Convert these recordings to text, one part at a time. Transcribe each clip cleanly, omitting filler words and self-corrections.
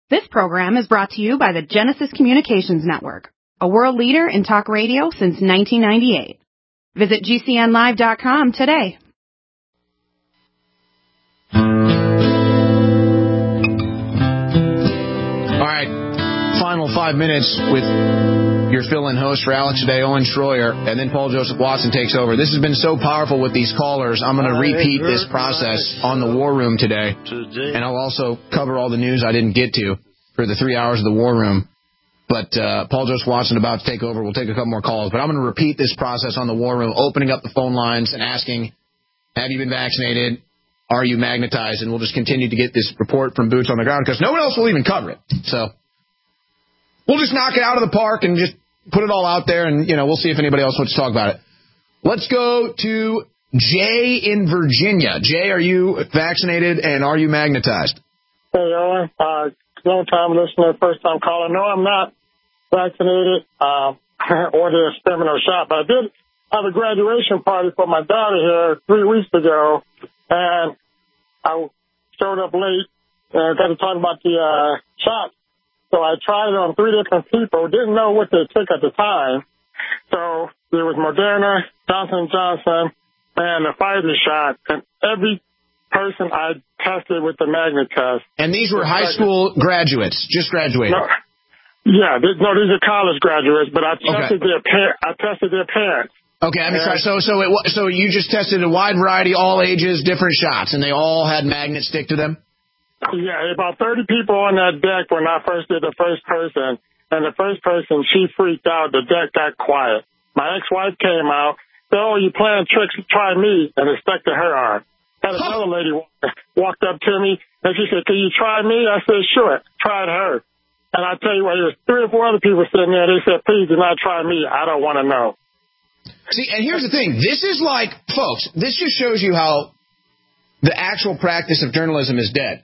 This program is brought to you by the Genesis Communications Network, a world leader in talk radio since 1998. Visit GCNlive.com today. All right, final 5 minutes with your fill-in host for Alex today, Owen Schroyer, and then Paul Joseph Watson takes over. This has been so powerful with these callers. I'm going to repeat this process on the War Room today, and I'll also cover all the news I didn't get to for the 3 hours of the War Room. But Paul Joseph Watson about to take over. We'll take a couple more calls, but I'm going to repeat this process on the War Room, opening up the phone lines and asking, have you been vaccinated? Are you magnetized? And we'll just continue to get this report from boots on the ground because no one else will even cover it. So we'll just knock it out of the park and just put it all out there, and, we'll see if anybody else wants to talk about it. Let's go to Jay in Virginia. Jay, are you vaccinated, and are you magnetized? Hey, Owen. Long-time listener, first-time caller. No, I'm not vaccinated or the experimental shot, but I did have a graduation party for my daughter here 3 weeks ago, and I showed up late and got to talk about the shot. So I tried it on 3 different people, didn't know what they took at the time. So there was Moderna, Johnson & Johnson, and the Pfizer shot. And every person I tested with the magnet test. And these were high school graduates, just graduated? No, yeah, these are college graduates, but I tested their parents. Okay, I'm sorry. So you just tested a wide variety, all ages, different shots, and they all had magnets stick to them? Yeah, about 30 people on that deck when I first did the first person. And the first person, she freaked out. The deck got quiet. My ex-wife came out, said, "Oh, you playing tricks? Try me." And it stuck to her arm. Had another lady walked up to me, and she said, "Can you try me?" I said, "Sure." Tried her. And I tell you what, there's 3 or 4 other people sitting there. They said, "Please do not try me. I don't want to know." See, and here's the thing. This is like, folks, this just shows you how the actual practice of journalism is dead.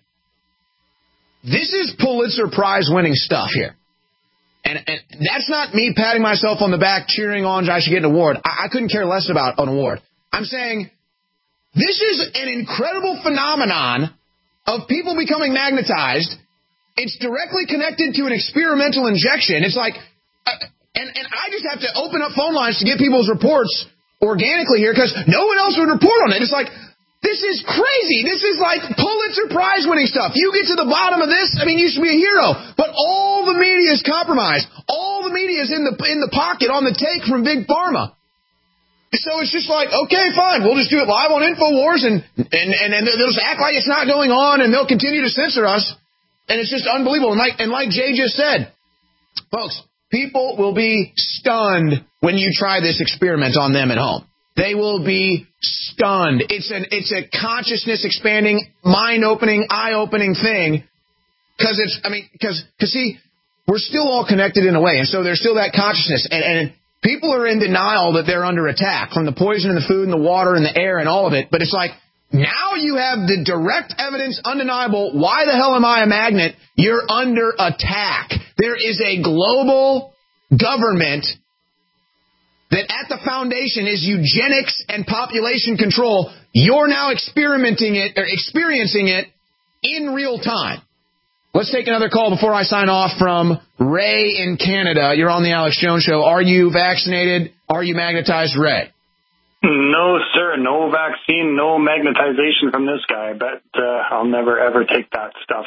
This is Pulitzer Prize winning stuff here. And that's not me patting myself on the back, cheering on I should get an award. I couldn't care less about an award. I'm saying this is an incredible phenomenon of people becoming magnetized. It's directly connected to an experimental injection. It's like, and I just have to open up phone lines to get people's reports organically here because no one else would report on it. It's like, this is crazy. This is like Pulitzer Prize winning stuff. You get to the bottom of this, you should be a hero. But all the media is compromised. All the media is in the pocket on the take from Big Pharma. So it's just like, okay, fine, we'll just do it live on InfoWars and they'll just act like it's not going on and they'll continue to censor us. And it's just unbelievable. And like Jay just said, folks, people will be stunned when you try this experiment on them at home. They will be stunned. It's a consciousness expanding, mind opening, eye opening thing. Because see, we're still all connected in a way. And so there's still that consciousness. And people are in denial that they're under attack from the poison in the food and the water and the air and all of it. But it's like, now you have the direct evidence, undeniable. Why the hell am I a magnet? You're under attack. There is a global government that at the foundation is eugenics and population control. You're now experiencing it in real time. Let's take another call before I sign off from Ray in Canada. You're on the Alex Jones Show. Are you vaccinated? Are you magnetized, Ray? No, sir. No vaccine, no magnetization from this guy. But I'll never, ever take that stuff.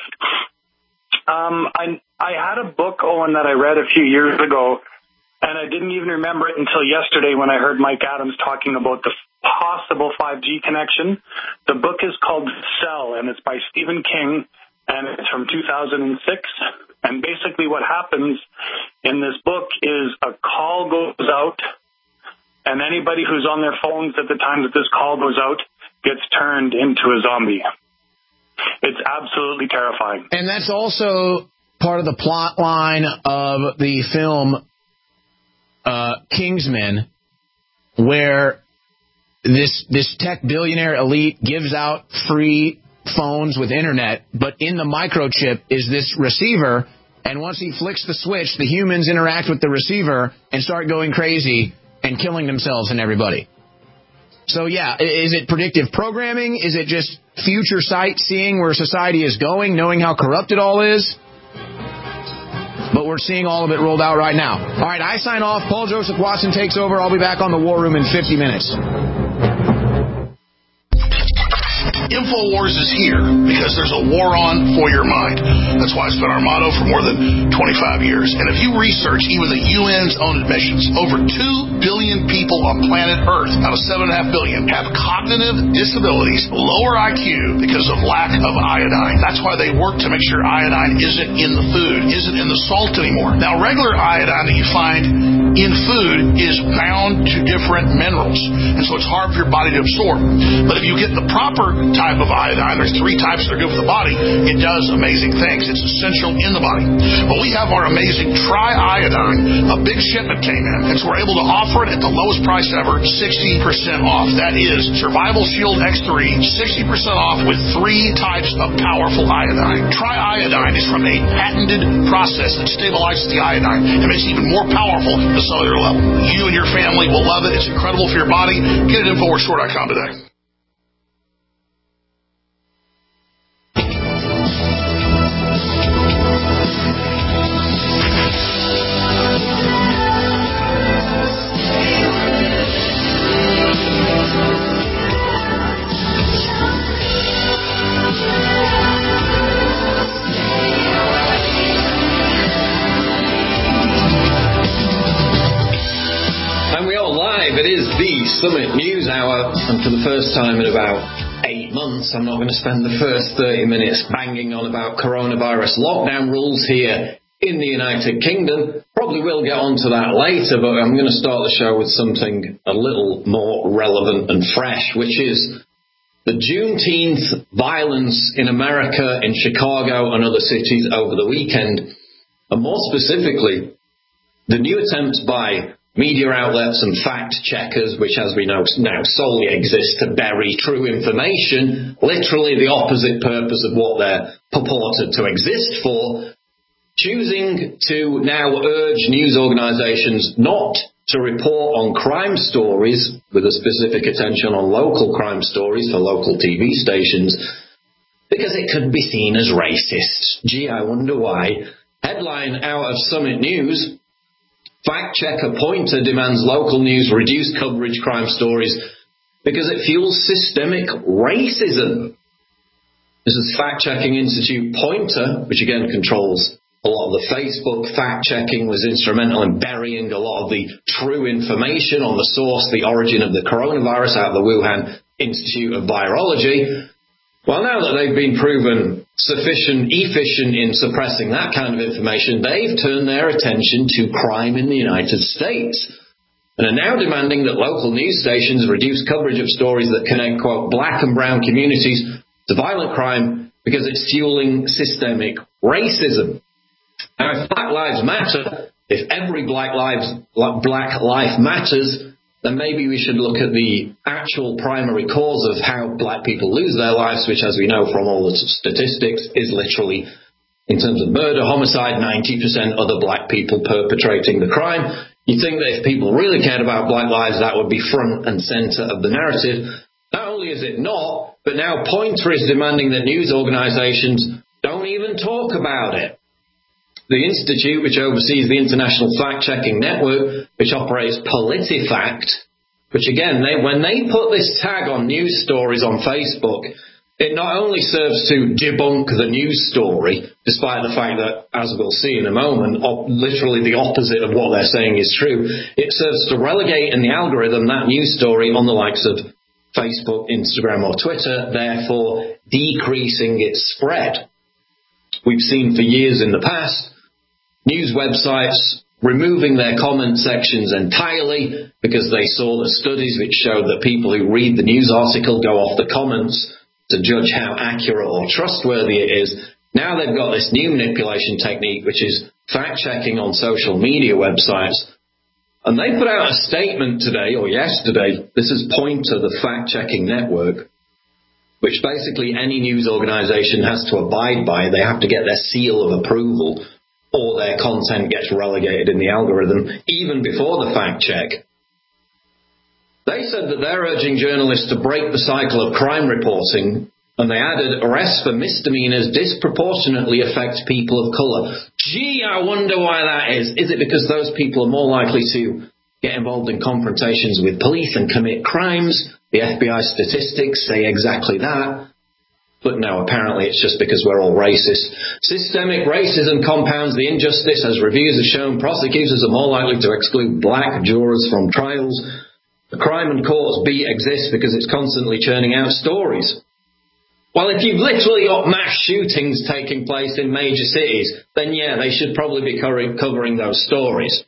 I had a book, Owen, that I read a few years ago, and I didn't even remember it until yesterday when I heard Mike Adams talking about the possible 5G connection. The book is called Cell, and it's by Stephen King, and it's from 2006. And basically what happens in this book is a call goes out, and anybody who's on their phones at the time that this call goes out gets turned into a zombie. It's absolutely terrifying. And that's also part of the plot line of the film Kingsman, where this tech billionaire elite gives out free phones with internet, but in the microchip is this receiver, and once he flicks the switch, the humans interact with the receiver and start going crazy and killing themselves and everybody. So, yeah, is it predictive programming? Is it just future sight seeing where society is going, knowing how corrupt it all is? but we're seeing all of it rolled out right now. All right, I sign off. Paul Joseph Watson takes over. I'll be back on the War Room in 50 minutes. InfoWars is here because there's a war on for your mind. That's why it's been our motto for more than 25 years. And if you research even the UN's own admissions, over 2 billion people on planet Earth out of 7.5 billion have cognitive disabilities, lower IQ because of lack of iodine. That's why they work to make sure iodine isn't in the food, isn't in the salt anymore. Now, regular iodine that you find in food is bound to different minerals, and so it's hard for your body to absorb. But if you get the proper type of iodine, there's 3 types that are good for the body, it does amazing things. It's essential in the body. But we have our amazing Tri-Iodine. A big shipment came in, and so we're able to offer it at the lowest price ever, 60% off. That is Survival Shield X3, 60% off with 3 types of powerful iodine. Tri-Iodine is from a patented process that stabilizes the iodine and makes it even more powerful at the cellular level. You and your family will love it. It's incredible for your body. Get it at InfoWarsStore.com today. It is the Summit News Hour, and for the first time in about 8 months, I'm not going to spend the first 30 minutes banging on about coronavirus lockdown rules here in the United Kingdom. Probably will get onto that later, but I'm going to start the show with something a little more relevant and fresh, which is the Juneteenth violence in America, in Chicago and other cities over the weekend, and more specifically, the new attempts by media outlets and fact-checkers, which, as we know, now solely exist to bury true information, literally the opposite purpose of what they're purported to exist for, choosing to now urge news organizations not to report on crime stories, with a specific attention on local crime stories for local TV stations, because it could be seen as racist. Gee, I wonder why. Headline out of Summit News: fact-checker Pointer demands local news reduce coverage crime stories because it fuels systemic racism. This is fact-checking institute Pointer, which again controls a lot of the Facebook fact-checking, was instrumental in burying a lot of the true information on the source, the origin of the coronavirus out of the Wuhan Institute of Virology. Well, now that they've been proven efficient in suppressing that kind of information, they've turned their attention to crime in the United States and are now demanding that local news stations reduce coverage of stories that connect, quote, black and brown communities to violent crime because it's fueling systemic racism. Now, if Black Lives Matter, if every black life matters, then maybe we should look at the actual primary cause of how black people lose their lives, which, as we know from all the statistics, is literally, in terms of murder, homicide, 90% other black people perpetrating the crime. You'd think that if people really cared about black lives, that would be front and center of the narrative. Not only is it not, but now Pointer is demanding that news organizations don't even talk about it. The institute, which oversees the International Fact-Checking Network, which operates PolitiFact, which again, when they put this tag on news stories on Facebook, it not only serves to debunk the news story, despite the fact that, as we'll see in a moment, literally the opposite of what they're saying is true, it serves to relegate in the algorithm that news story on the likes of Facebook, Instagram or Twitter, therefore decreasing its spread. We've seen for years in the past news websites removing their comment sections entirely because they saw the studies which showed that people who read the news article go off the comments to judge how accurate or trustworthy it is. Now they've got this new manipulation technique, which is fact-checking on social media websites. And they put out a statement today, or yesterday, this is Pointer, the fact-checking network, which basically any news organization has to abide by. They have to get their seal of approval, or their content gets relegated in the algorithm, even before the fact check. They said that they're urging journalists to break the cycle of crime reporting, and they added, arrests for misdemeanors disproportionately affect people of colour. Gee, I wonder why that is. Is it because those people are more likely to get involved in confrontations with police and commit crimes? The FBI statistics say exactly that. But no, apparently it's just because we're all racist. Systemic racism compounds the injustice. As reviews have shown, prosecutors are more likely to exclude black jurors from trials. The crime and courts beat exists because it's constantly churning out stories. Well, if you've literally got mass shootings taking place in major cities, then yeah, they should probably be covering those stories.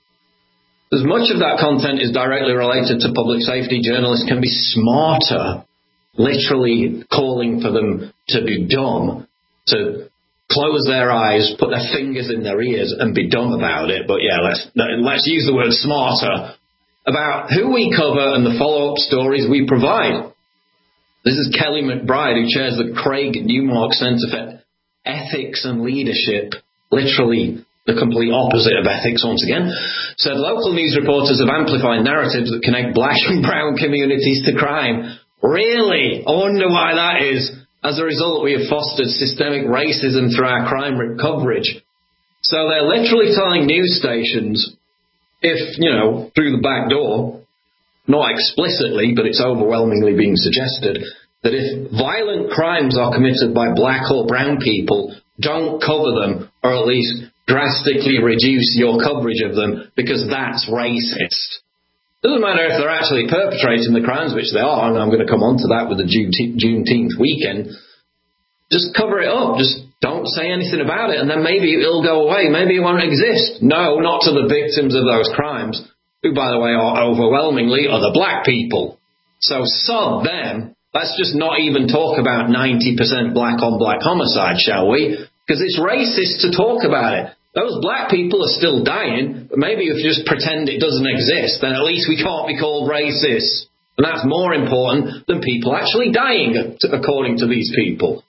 As much of that content is directly related to public safety, journalists can be smarter, literally calling for them to be dumb, to close their eyes, put their fingers in their ears and be dumb about it. But yeah, let's use the word smarter about who we cover and the follow-up stories we provide. This is Kelly McBride, who chairs the Craig Newmark Center for Ethics and Leadership, literally the complete opposite of ethics once again, said local news reporters have amplified narratives that connect black and brown communities to crime. Really? I wonder why that is. As a result, we have fostered systemic racism through our crime coverage. So they're literally telling news stations, if, through the back door, not explicitly, but it's overwhelmingly being suggested, that if violent crimes are committed by black or brown people, don't cover them, or at least drastically reduce your coverage of them, because that's racist. Doesn't matter if they're actually perpetrating the crimes, which they are, and I'm going to come on to that with the Juneteenth weekend. Just cover it up. Just don't say anything about it, and then maybe it'll go away. Maybe it won't exist. No, not to the victims of those crimes, who, by the way, are overwhelmingly other black people. So sod them. Let's just not even talk about 90% black-on-black homicide, shall we? Because it's racist to talk about it. Those black people are still dying, but maybe if you just pretend it doesn't exist, then at least we can't be called racist. And that's more important than people actually dying, according to these people.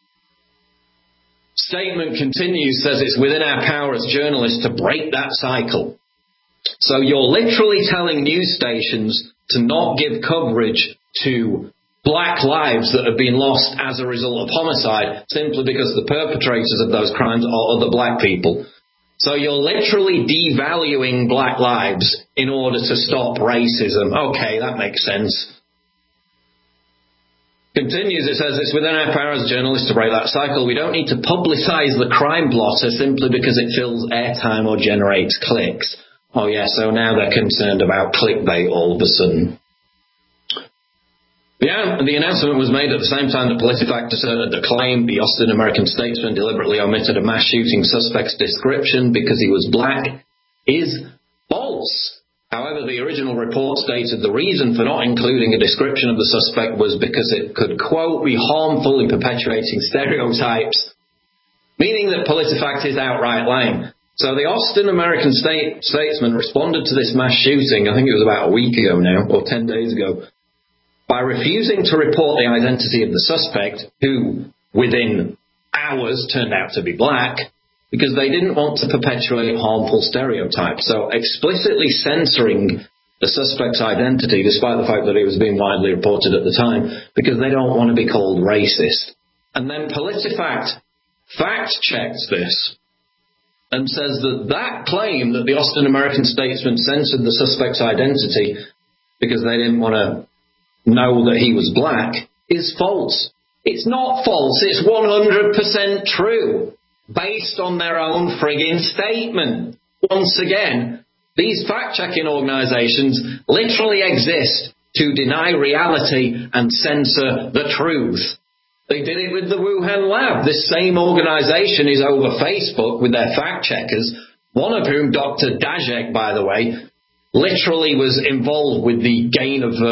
Statement continues, says it's within our power as journalists to break that cycle. So you're literally telling news stations to not give coverage to black lives that have been lost as a result of homicide simply because the perpetrators of those crimes are other black people. So you're literally devaluing black lives in order to stop racism. Okay, that makes sense. Continues, it says, it's within our power as journalists to break that cycle. We don't need to publicise the crime blotter simply because it fills airtime or generates clicks. Oh yeah, so now they're concerned about clickbait all of a sudden. The announcement was made at the same time that PolitiFact asserted the claim the Austin American-Statesman deliberately omitted a mass shooting suspect's description because he was black is false. However, the original report stated the reason for not including a description of the suspect was because it could, quote, be harmful in perpetuating stereotypes, meaning that PolitiFact is outright lying. So the Austin American-Statesman responded to this mass shooting, I think it was about a week ago now, or 10 days ago, by refusing to report the identity of the suspect, who, within hours, turned out to be black, because they didn't want to perpetuate harmful stereotypes. So explicitly censoring the suspect's identity, despite the fact that it was being widely reported at the time, because they don't want to be called racist. And then PolitiFact fact-checks this and says that claim that the Austin American-Statesman censored the suspect's identity because they didn't want to know that he was black is false. It's not false, it's 100% true, based on their own frigging statement. Once again, these fact-checking organizations literally exist to deny reality and censor the truth. They did it with the Wuhan lab. This same organization is over Facebook with their fact-checkers, one of whom, Dr. Daszak, by the way, literally was involved with the gain of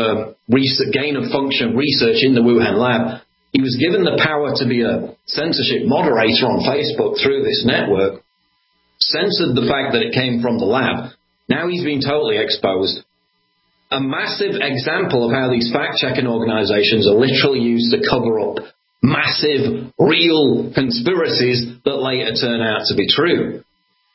function research in the Wuhan lab. He was given the power to be a censorship moderator on Facebook through this network, censored the fact that it came from the lab. Now he's been totally exposed. A massive example of how these fact-checking organizations are literally used to cover up massive, real conspiracies that later turn out to be true.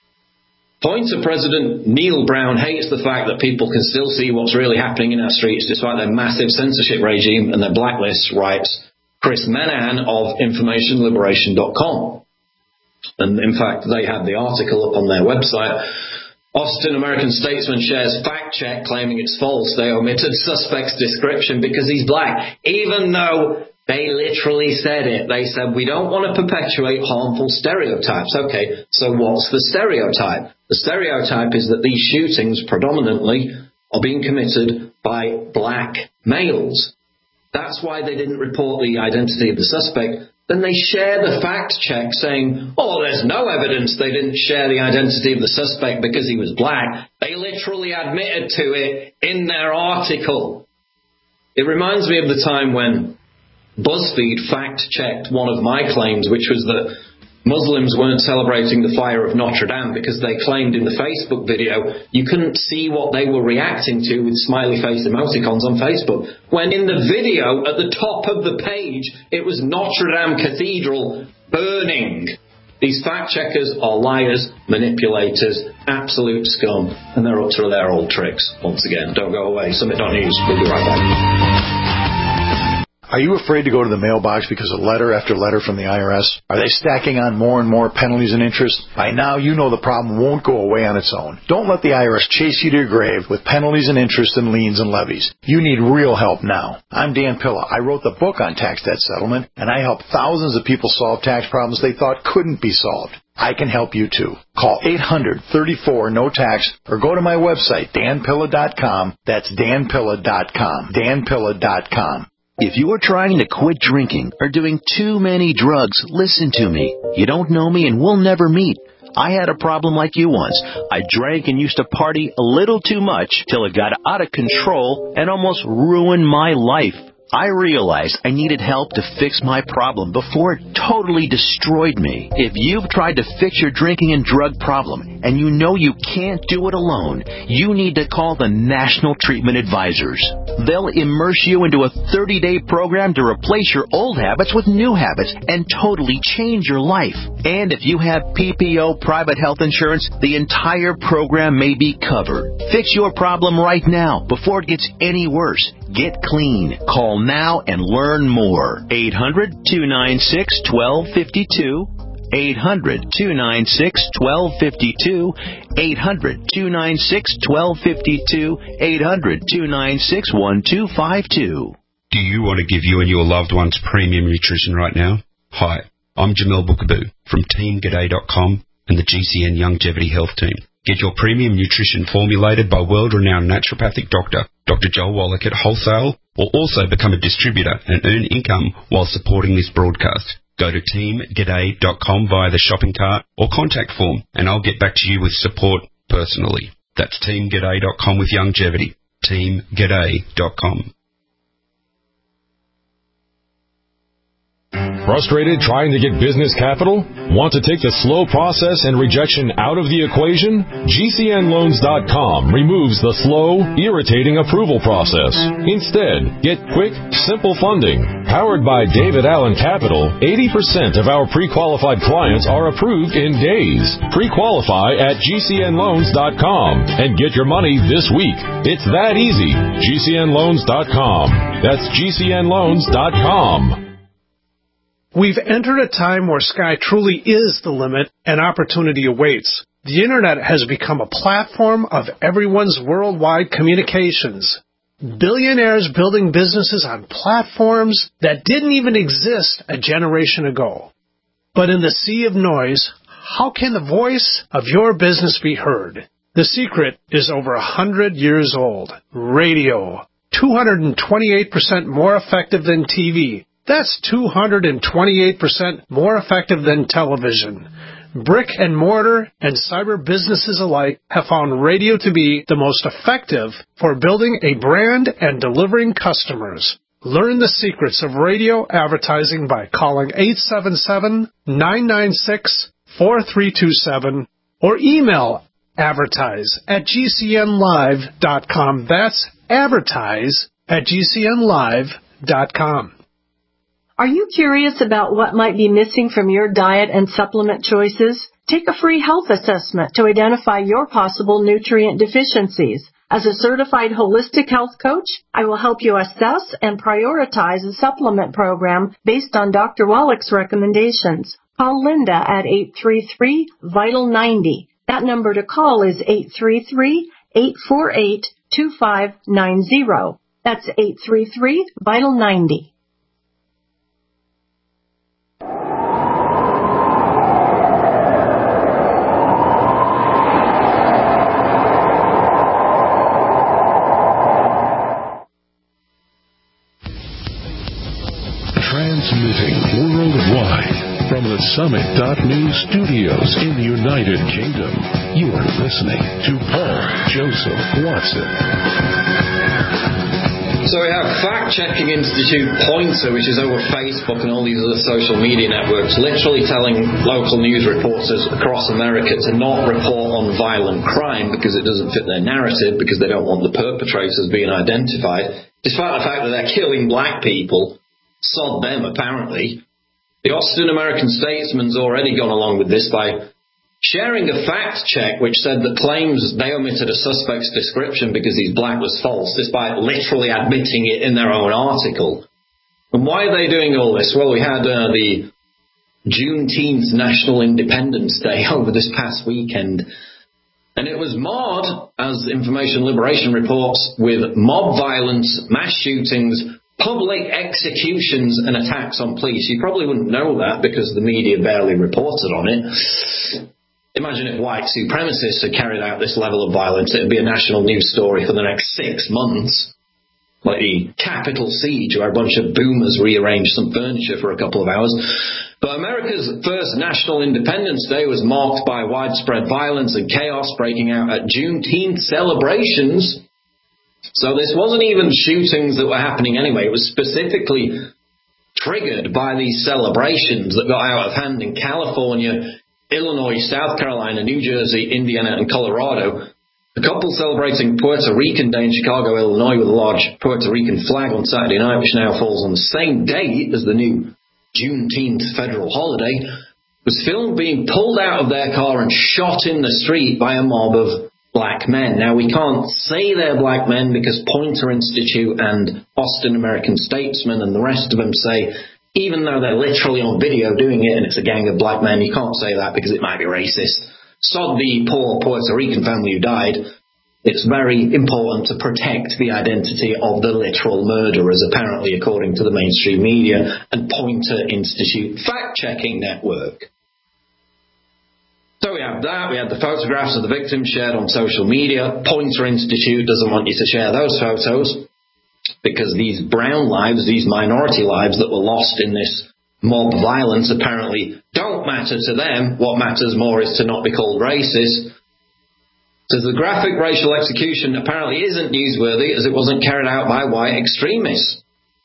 Pointer President Neil Brown hates the fact that people can still see what's really happening in our streets despite their massive censorship regime and their blacklists, writes Chris Menahan of InformationLiberation.com. And in fact, they had the article up on their website. Austin American Statesman shares fact check claiming it's false. They omitted suspect's description because he's black, even though they literally said it. They said, we don't want to perpetuate harmful stereotypes. Okay, so what's the stereotype? The stereotype is that these shootings predominantly are being committed by black males. That's why they didn't report the identity of the suspect. Then they share the fact check saying, oh, there's no evidence they didn't share the identity of the suspect because he was black. They literally admitted to it in their article. It reminds me of the time when BuzzFeed fact-checked one of my claims, which was that Muslims weren't celebrating the fire of Notre Dame because they claimed in the Facebook video you couldn't see what they were reacting to with smiley face emoticons on Facebook. When in the video, at the top of the page, it was Notre Dame Cathedral burning. These fact-checkers are liars, manipulators, absolute scum, and they're up to their old tricks. Once again, don't go away. Summit.news. We'll be right back. Are you afraid to go to the mailbox because of letter after letter from the IRS? Are they stacking on more and more penalties and interest? By now, you know the problem won't go away on its own. Don't let the IRS chase you to your grave with penalties and interest and liens and levies. You need real help now. I'm Dan Pilla. I wrote the book on tax debt settlement, and I help thousands of people solve tax problems they thought couldn't be solved. I can help you too. Call 800-34-NO-TAX or go to my website, danpilla.com. That's danpilla.com. danpilla.com. If you are trying to quit drinking or doing too many drugs, listen to me. You don't know me and we'll never meet. I had a problem like you once. I drank and used to party a little too much till it got out of control and almost ruined my life. I realized I needed help to fix my problem before it totally destroyed me. If you've tried to fix your drinking and drug problem and you know you can't do it alone, you need to call the National Treatment Advisors. They'll immerse you into a 30-day program to replace your old habits with new habits and totally change your life. And if you have PPO private health insurance, the entire program may be covered. Fix your problem right now before it gets any worse. Get clean. Call now and learn more. 800-296-1252. 800-296-1252. 800-296-1252. 800-296-1252. Do you want to give you and your loved ones premium nutrition right now? Hi, I'm Jamel Bookaboo from TeamGaday.com and the GCN Longevity Health Team. Get your premium nutrition formulated by world-renowned naturopathic doctor, Dr. Joel Wallach at Wholesale, or also become a distributor and earn income while supporting this broadcast. Go to teamgaday.com via the shopping cart or contact form, and I'll get back to you with support personally. That's teamgaday.com with longevity. teamgaday.com. Frustrated trying to get business capital? Want to take the slow process and rejection out of the equation? GCNloans.com removes the slow, irritating approval process. Instead, get quick, simple funding. Powered by David Allen Capital, 80% of our pre-qualified clients are approved in days. Pre-qualify at GCNloans.com and get your money this week. It's that easy. GCNloans.com. That's GCNloans.com. We've entered a time where sky truly is the limit and opportunity awaits. The Internet has become a platform of everyone's worldwide communications. Billionaires building businesses on platforms that didn't even exist a generation ago. But in the sea of noise, how can the voice of your business be heard? The secret is over 100 years old. Radio. 228% more effective than TV. That's 228% more effective than television. Brick and mortar and cyber businesses alike have found radio to be the most effective for building a brand and delivering customers. Learn the secrets of radio advertising by calling 877-996-4327 or email advertise@gcnlive.com. That's advertise@gcnlive.com. Are you curious about what might be missing from your diet and supplement choices? Take a free health assessment to identify your possible nutrient deficiencies. As a certified holistic health coach, I will help you assess and prioritize a supplement program based on Dr. Wallach's recommendations. Call Linda at 833-VITAL-90. That number to call is 833-848-2590. That's 833-VITAL-90. Transmitting worldwide from the Summit.News studios in the United Kingdom, you are listening to Paul Joseph Watson. So we have Fact Checking Institute Pointer, which is over Facebook and all these other social media networks, literally telling local news reporters across America to not report on violent crime because it doesn't fit their narrative, because they don't want the perpetrators being identified, despite the fact that they're killing black people. Sod them, apparently. The Austin American-Statesman's already gone along with this by sharing a fact check which said that claims they omitted a suspect's description because he's black was false, despite literally admitting it in their own article. And why are they doing all this? Well, we had the Juneteenth National Independence Day over this past weekend, and it was marred, as Information Liberation reports, with mob violence, mass shootings, public executions and attacks on police. You probably wouldn't know that because the media barely reported on it. Imagine if white supremacists had carried out this level of violence. It would be a national news story for the next 6 months. Like the Capitol siege, where a bunch of boomers rearranged some furniture for a couple of hours. But America's first National Independence Day was marked by widespread violence and chaos breaking out at Juneteenth celebrations. So this wasn't even shootings that were happening anyway. It was specifically triggered by these celebrations that got out of hand in California, Illinois, South Carolina, New Jersey, Indiana, and Colorado. A couple celebrating Puerto Rican Day in Chicago, Illinois, with a large Puerto Rican flag on Saturday night, which now falls on the same date as the new Juneteenth federal holiday, was filmed being pulled out of their car and shot in the street by a mob of black men. Now, we can't say they're black men because Poynter Institute and Austin American-Statesman and the rest of them say, even though they're literally on video doing it and it's a gang of black men, you can't say that because it might be racist. Sod the poor Puerto Rican family who died. It's very important to protect the identity of the literal murderers, apparently, according to the mainstream media and Poynter Institute fact-checking network. So we have that. We had the photographs of the victims shared on social media. Poynter Institute doesn't want you to share those photos because these brown lives, these minority lives that were lost in this mob violence apparently don't matter to them. What matters more is to not be called racist. Says the graphic racial execution apparently isn't newsworthy as it wasn't carried out by white extremists.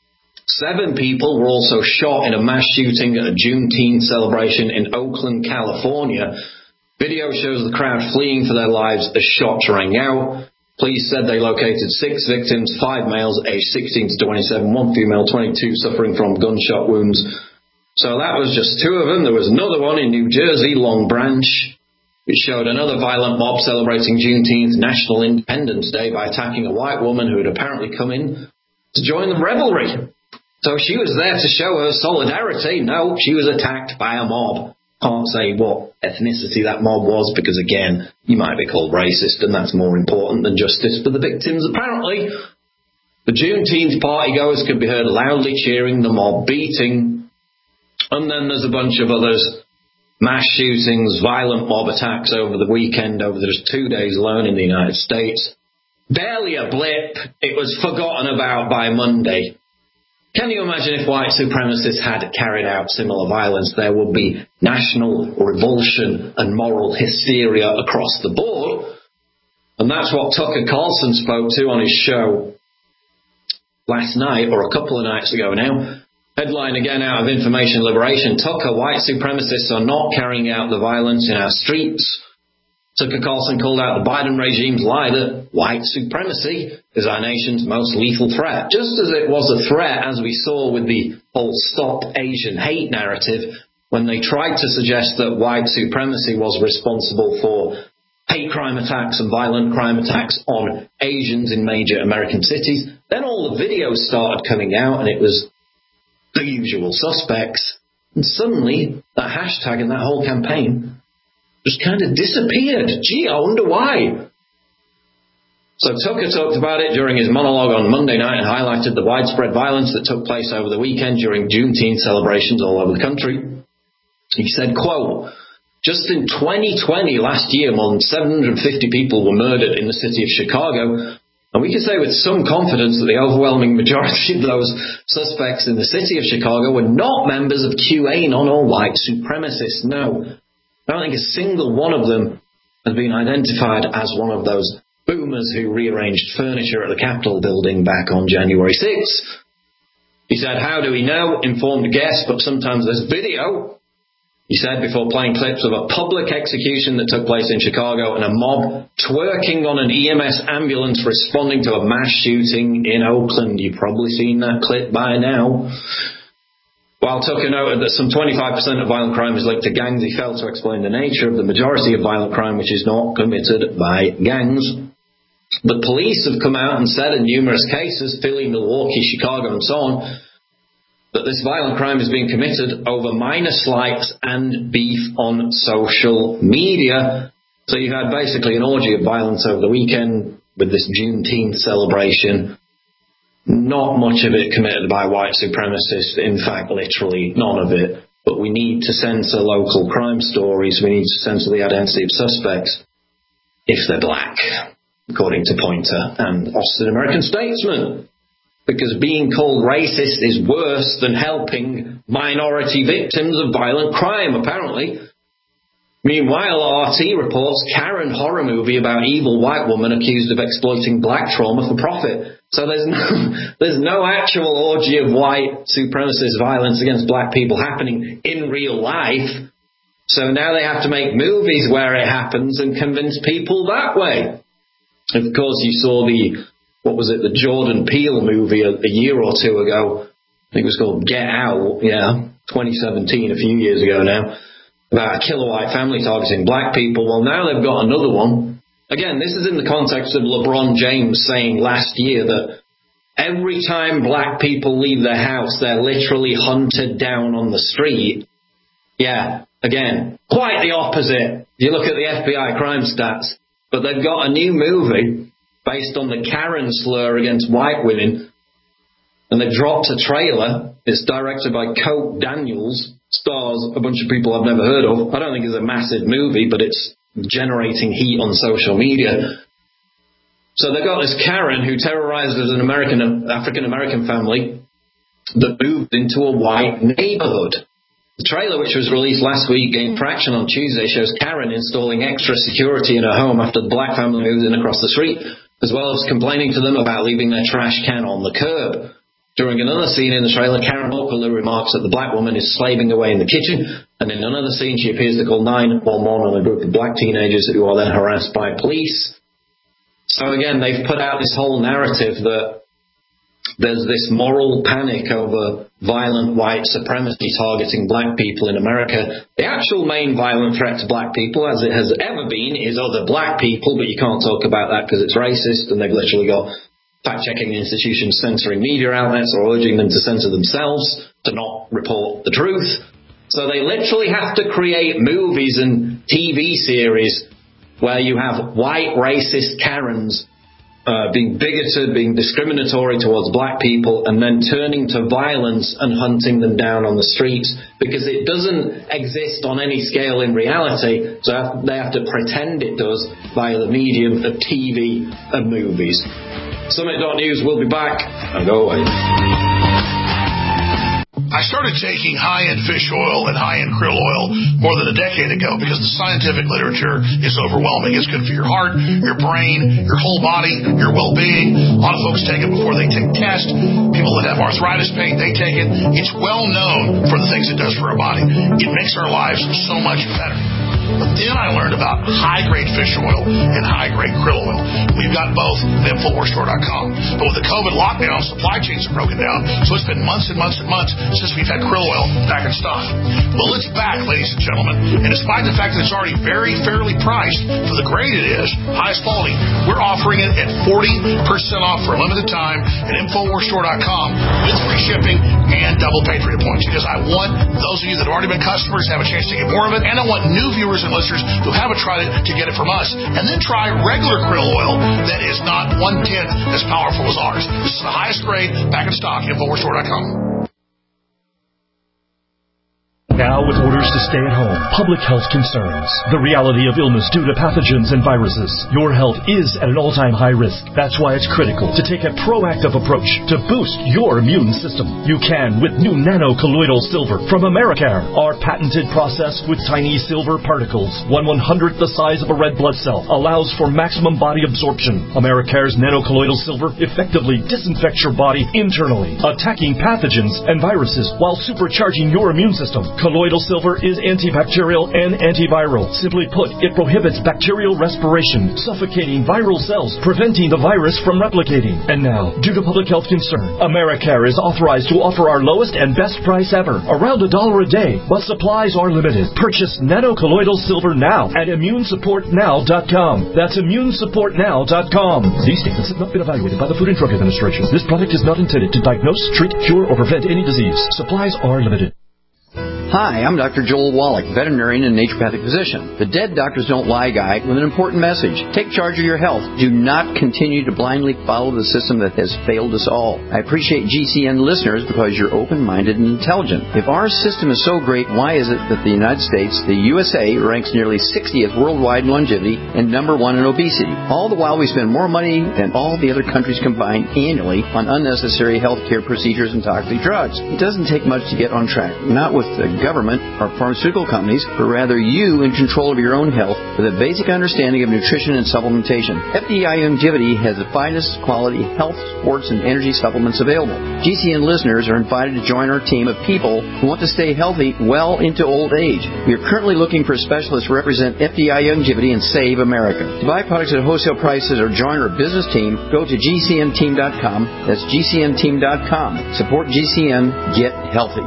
7 people were also shot in a mass shooting at a Juneteenth celebration in Oakland, California. Video shows the crowd fleeing for their lives as shots rang out. Police said they located 6 victims, 5 males aged 16 to 27, 1 female, 22 suffering from gunshot wounds. So that was just 2 of them. There was another one in New Jersey, Long Branch, which showed another violent mob celebrating Juneteenth National Independence Day by attacking a white woman who had apparently come in to join the revelry. So she was there to show her solidarity. No, she was attacked by a mob. Can't say what ethnicity that mob was because, again, you might be called racist and that's more important than justice for the victims, apparently. The Juneteenth partygoers could be heard loudly cheering the mob beating. And then there's a bunch of others. Mass shootings, violent mob attacks over the weekend, over just 2 days alone in the United States. Barely a blip. It was forgotten about by Monday. Can you imagine if white supremacists had carried out similar violence? There would be national revulsion and moral hysteria across the board. And that's what Tucker Carlson spoke to on his show last night, or a couple of nights ago now. Headline again out of Information Liberation. Tucker, white supremacists are not carrying out the violence in our streets. Tucker Carlson called out the Biden regime's lie that white supremacy is our nation's most lethal threat. Just as it was a threat, as we saw with the whole Stop Asian Hate narrative, when they tried to suggest that white supremacy was responsible for hate crime attacks and violent crime attacks on Asians in major American cities. Then all the videos started coming out and it was the usual suspects. And suddenly, that hashtag and that whole campaign just kind of disappeared. Gee, I wonder why. So Tucker talked about it during his monologue on Monday night and highlighted the widespread violence that took place over the weekend during Juneteenth celebrations all over the country. He said, quote, just in 2020, last year, more than 750 people were murdered in the city of Chicago. And we can say with some confidence that the overwhelming majority of those suspects in the city of Chicago were not members of QAnon or white supremacists. No. I don't think a single one of them has been identified as one of those boomers who rearranged furniture at the Capitol building back on January 6th. He said, how do we know? Informed guess, but sometimes there's video. He said before playing clips of a public execution that took place in Chicago and a mob twerking on an EMS ambulance responding to a mass shooting in Oakland. You've probably seen that clip by now. While Tucker noted that some 25% of violent crime is linked to gangs, he failed to explain the nature of the majority of violent crime which is not committed by gangs. The police have come out and said in numerous cases, Philly, Milwaukee, Chicago and so on, that this violent crime is being committed over minor slights and beef on social media. So you had basically an orgy of violence over the weekend with this Juneteenth celebration. Not much of it committed by white supremacists. In fact, literally none of it. But we need to censor local crime stories. We need to censor the identity of suspects if they're black, according to Poynter and Austin American Statesman. Because being called racist is worse than helping minority victims of violent crime, apparently. Meanwhile, RT reports Karen horror movie about evil white woman accused of exploiting black trauma for profit. So there's no actual orgy of white supremacist violence against black people happening in real life. So now they have to make movies where it happens and convince people that way. Of course, you saw the Jordan Peele movie a year or two ago. I think it was called Get Out, 2017, a few years ago now, about a killer white family targeting black people. Well, now they've got another one. Again, this is in the context of LeBron James saying last year that every time black people leave their house, they're literally hunted down on the street. Yeah, again, quite the opposite. If you look at the FBI crime stats. But they've got a new movie based on the Karen slur against white women, and they've dropped a trailer. It's directed by Coke Daniels, stars a bunch of people I've never heard of. I don't think it's a massive movie, but it's generating heat on social media. So they've got this Karen who terrorizes an African-American family that moved into a white neighborhood. The trailer, which was released last week, gained traction on Tuesday, shows Karen installing extra security in her home after the black family moved in across the street, as well as complaining to them about leaving their trash can on the curb. During another scene in the trailer, Karen awkwardly remarks that the black woman is slaving away in the kitchen, and in another scene she appears to call 911 on a group of black teenagers who are then harassed by police. So again, they've put out this whole narrative that there's this moral panic over violent white supremacy targeting black people in America. The actual main violent threat to black people, as it has ever been, is other black people, but you can't talk about that because it's racist, and they've literally got fact-checking institutions censoring media outlets or urging them to censor themselves to not report the truth. So they literally have to create movies and TV series where you have white racist Karens being bigoted, being discriminatory towards black people, and then turning to violence and hunting them down on the streets, because it doesn't exist on any scale in reality, so they have to pretend it does via the medium of TV and movies. Summit.news will be back, and go away. I started taking high-end fish oil and high-end krill oil more than a decade ago because the scientific literature is overwhelming. It's good for your heart, your brain, your whole body, your well-being. A lot of folks take it before they take tests. People that have arthritis pain, they take it. It's well known for the things it does for our body. It makes our lives so much better. But then I learned about high-grade fish oil and high-grade krill oil. We've got both at InfoWarsStore.com. But with the COVID lockdown, supply chains have broken down, so it's been months and months and months since we've had krill oil back in stock. Well, it's back, ladies and gentlemen, and despite the fact that it's already very fairly priced for the grade it is, highest quality, we're offering it at 40% off for a limited time at InfoWarsStore.com with free shipping and double Patriot points, because I want those of you that have already been customers to have a chance to get more of it, and I want new viewers and listeners who haven't tried it to get it from us, and then try regular krill oil that is not 1/10 as powerful as ours. This is the highest grade, back in stock, InfoWarsStore.com. Now with orders to stay at home, public health concerns, the reality of illness due to pathogens and viruses, your health is at an all-time high risk. That's why it's critical to take a proactive approach to boost your immune system. You can with new nano-colloidal silver from Americare, our patented process with tiny silver particles, 1/100th the size of a red blood cell, allows for maximum body absorption. Americare's nano-colloidal silver effectively disinfects your body internally, attacking pathogens and viruses while supercharging your immune system. Colloidal silver is antibacterial and antiviral. Simply put, it prohibits bacterial respiration, suffocating viral cells, preventing the virus from replicating. And now, due to public health concern, Americare is authorized to offer our lowest and best price ever, around $1 a day, but supplies are limited. Purchase nano-colloidal silver now at ImmuneSupportNow.com. That's ImmuneSupportNow.com. These statements have not been evaluated by the Food and Drug Administration. This product is not intended to diagnose, treat, cure, or prevent any disease. Supplies are limited. Hi, I'm Dr. Joel Wallach, veterinarian and naturopathic physician. The Dead Doctors Don't Lie guy with an important message. Take charge of your health. Do not continue to blindly follow the system that has failed us all. I appreciate GCN listeners because you're open-minded and intelligent. If our system is so great, why is it that the United States, the USA, ranks nearly 60th worldwide in longevity and number 1 in obesity? All the while we spend more money than all the other countries combined annually on unnecessary healthcare procedures and toxic drugs. It doesn't take much to get on track. Not with the government or pharmaceutical companies, but rather you in control of your own health with a basic understanding of nutrition and supplementation. FDI Longevity has the finest quality health, sports, and energy supplements available. GCN listeners are invited to join our team of people who want to stay healthy well into old age. We are currently looking for specialists to represent FDI Longevity and Save America. To buy products at wholesale prices or join our business team, go to GCNteam.com. That's GCNteam.com. Support GCN. Get healthy.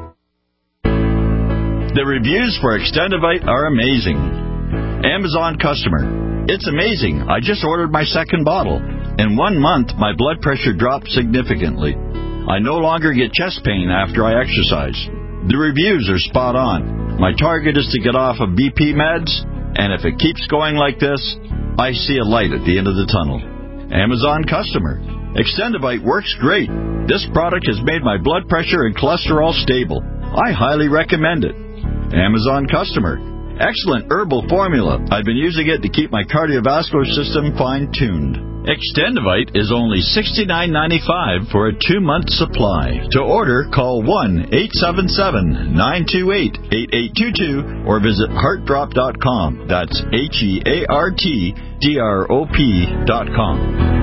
The reviews for Extendivite are amazing. Amazon customer. It's amazing. I just ordered my second bottle. In 1 month, my blood pressure dropped significantly. I no longer get chest pain after I exercise. The reviews are spot on. My target is to get off of BP meds, and if it keeps going like this, I see a light at the end of the tunnel. Amazon customer. Extendivite works great. This product has made my blood pressure and cholesterol stable. I highly recommend it. Amazon customer. Excellent herbal formula. I've been using it to keep my cardiovascular system fine-tuned. Extendivite is only $69.95 for a 2-month supply. To order, call 1-877-928-8822 or visit heartdrop.com. That's HEARTDROP.com.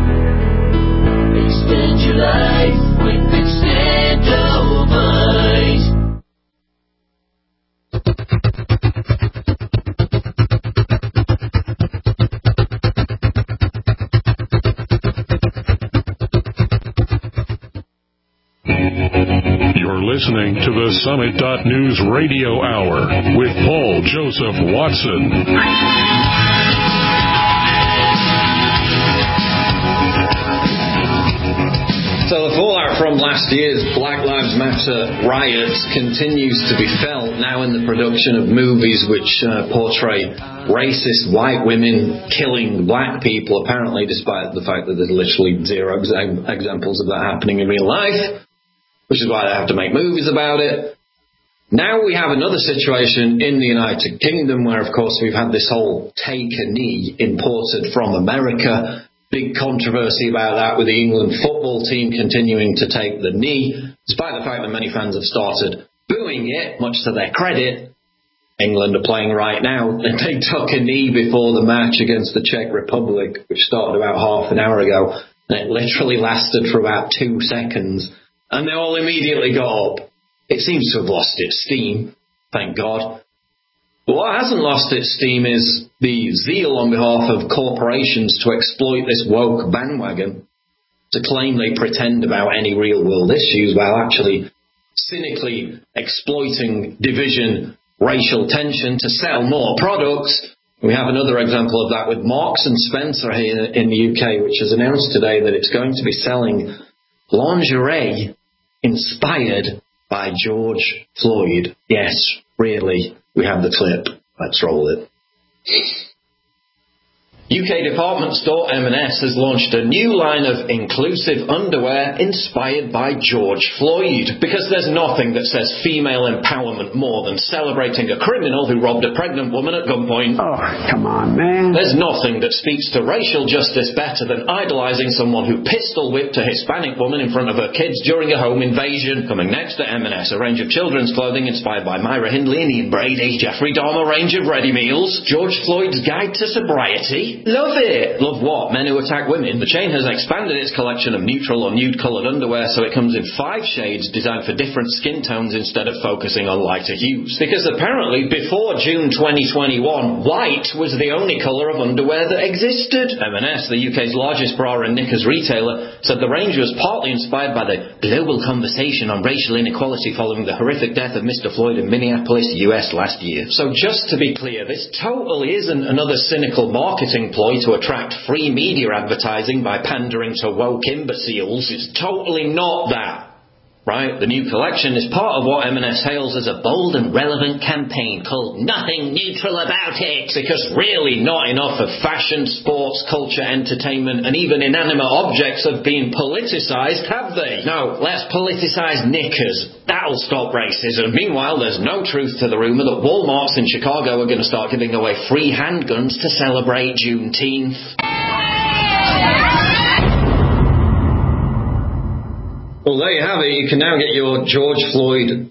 Extend your life with Extendivite. You're listening to the Summit.News Radio Hour with Paul Joseph Watson. So the fallout from last year's Black Lives Matter riots continues to be felt now in the production of movies which portray racist white women killing black people, apparently, despite the fact that there's literally zero examples of that happening in real life, which is why they have to make movies about it. Now we have another situation in the United Kingdom where, of course, we've had this whole take a knee imported from America. Big controversy about that with the England football team continuing to take the knee, despite the fact that many fans have started booing it, much to their credit. England are playing right now. They took a knee before the match against the Czech Republic, which started about half an hour ago, and it literally lasted for about 2 seconds, and they all immediately got up. It seems to have lost its steam, thank God. But what hasn't lost its steam is the zeal on behalf of corporations to exploit this woke bandwagon, to claim they pretend about any real-world issues while actually cynically exploiting division, racial tension to sell more products. We have another example of that with Marks and Spencer here in the UK, which has announced today that it's going to be selling lingerie inspired by George Floyd. Yes, really, we have the clip. Let's roll it. UK department store M&S has launched a new line of inclusive underwear inspired by George Floyd, because there's nothing that says female empowerment more than celebrating a criminal who robbed a pregnant woman at gunpoint. Oh, come on, man. There's nothing that speaks to racial justice better than idolizing someone who pistol whipped a Hispanic woman in front of her kids during a home invasion. Coming next to M&S, a range of children's clothing inspired by Myra Hindley and Ian Brady, Jeffrey Dahmer range of ready meals, George Floyd's guide to sobriety. Love it! Love what? Men who attack women. The chain has expanded its collection of neutral or nude-coloured underwear so it comes in 5 shades designed for different skin tones instead of focusing on lighter hues. Because apparently, before June 2021, white was the only colour of underwear that existed. M&S, the UK's largest bra and knickers retailer, said the range was partly inspired by the global conversation on racial inequality following the horrific death of Mr. Floyd in Minneapolis, US last year. So just to be clear, this totally isn't another cynical marketing ploy to attract free media advertising by pandering to woke imbeciles. It's totally not that. Right? The new collection is part of what M&S hails as a bold and relevant campaign called Nothing Neutral About It. Because really not enough of fashion, sports, culture, entertainment and even inanimate objects have been politicised, have they? No, let's politicise knickers. That'll stop racism. Meanwhile, there's no truth to the rumour that Walmarts in Chicago are going to start giving away free handguns to celebrate Juneteenth. Well, there you have it. You can now get your George Floyd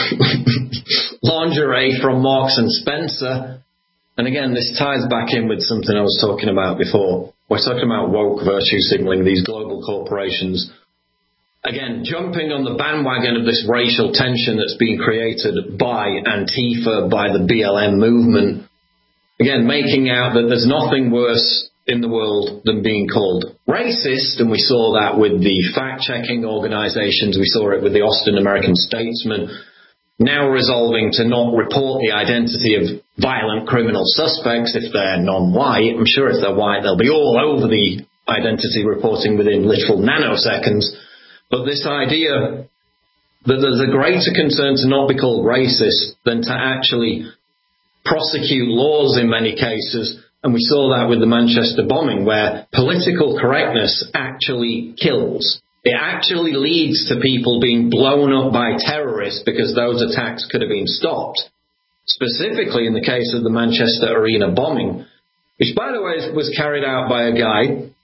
lingerie from Marks and Spencer. And again, this ties back in with something I was talking about before. We're talking about woke virtue signaling, these global corporations. Again, jumping on the bandwagon of this racial tension that's being created by Antifa, by the BLM movement. Again, making out that there's nothing worse in the world than being called racist, and we saw that with the fact-checking organizations, we saw it with the Austin American Statesman, now resolving to not report the identity of violent criminal suspects if they're non-white. I'm sure if they're white, they'll be all over the identity reporting within literal nanoseconds. But this idea that there's a greater concern to not be called racist than to actually prosecute laws in many cases. And we saw that with the Manchester bombing, where political correctness actually kills. It actually leads to people being blown up by terrorists because those attacks could have been stopped. Specifically in the case of the Manchester Arena bombing, which, by the way, was carried out by a guy,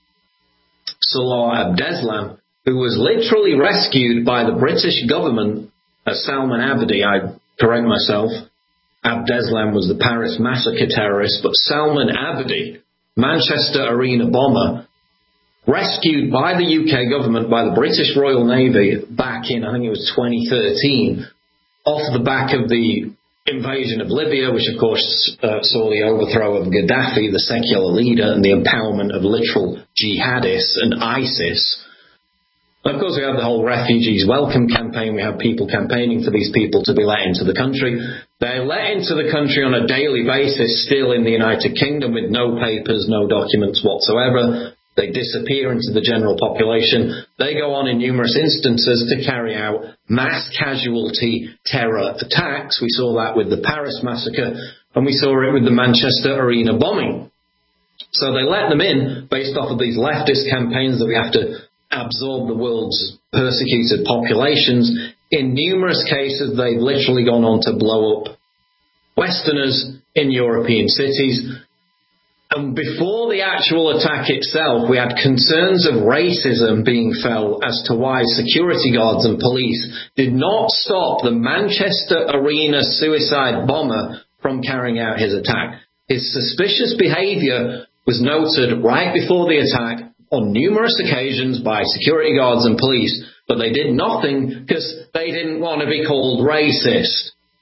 Salah Abdeslam, who was literally rescued by the British government as Salman Abedi. I correct myself. Abdeslam was the Paris massacre terrorist, but Salman Abedi, Manchester Arena bomber, rescued by the UK government, by the British Royal Navy back in, I think it was 2013, off the back of the invasion of Libya, which of course saw the overthrow of Gaddafi, the secular leader, and the empowerment of literal jihadists and ISIS. And of course, we have the whole refugees welcome campaign. We have people campaigning for these people to be let into the country. They're let into the country on a daily basis, still in the United Kingdom, with no papers, no documents whatsoever. They disappear into the general population. They go on in numerous instances to carry out mass casualty terror attacks. We saw that with the Paris massacre, and we saw it with the Manchester Arena bombing. So they let them in based off of these leftist campaigns that we have to absorb the world's persecuted populations. In numerous cases, they've literally gone on to blow up Westerners in European cities. And before the actual attack itself, we had concerns of racism being felt as to why security guards and police did not stop the Manchester Arena suicide bomber from carrying out his attack. His suspicious behaviour was noted right before the attack on numerous occasions by security guards and police, but they did nothing because they didn't want to be called racist.